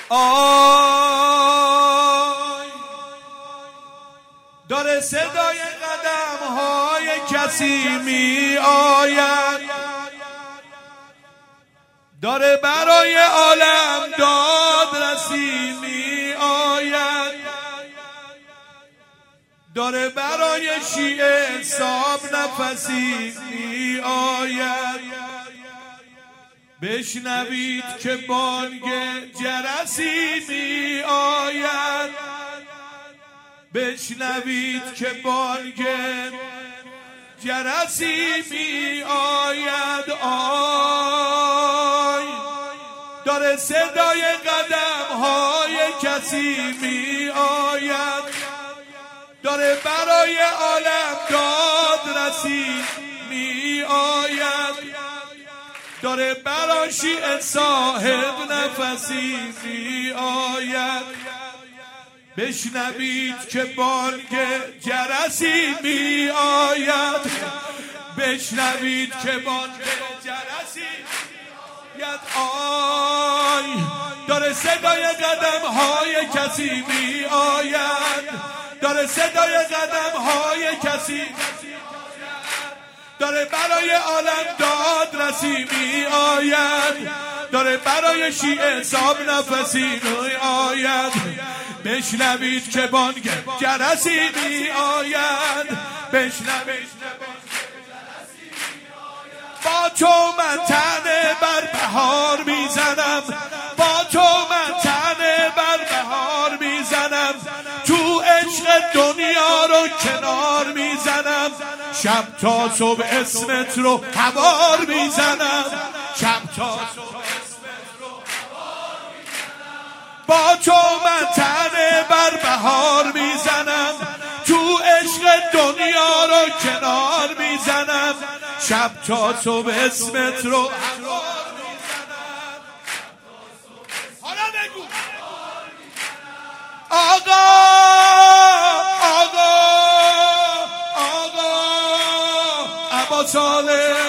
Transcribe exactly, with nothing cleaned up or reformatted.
آی داره صدای قدم های کسی می آید، داره برای عالم دادرسی می آید، داره برای شیعه حساب نفسی می آید. بشنوید که بانگ جرسی می آید، بشنوید که بانگ جرسی می آید. آی داره صدای قدم های کسی می آید، داره برای عالم دادرسی می آید، داره برای شیعه صاحب نفسی می آید. بشنوید که بانگ جرسی می آید، بشنوید که بانگ جرسی می آید. آی داره صدای قدم های کسی می آید، داره صدای قدم های کسی، داره برای عالم دادرسی می آید، داره برای شیعه حساب نفسی می آید. بشنوید که بانگ جرسی می آید، بشنوید با تو من تنه بر بهار میزنم، با تو من تنه بر بهار میزنم، تو عشق دنیا رو کنار میزنم، شب تا صبح اسمت رو هوار میزنم، شب تا صبح اسمت رو هوار میزنم، با تو من تنه بر بهار میزنم، تو عشق دنیا رو کنار میزنم، شب تا صبح اسمت رو هوار میزنم. حالا بگو آقا آقا آقا عباس صالح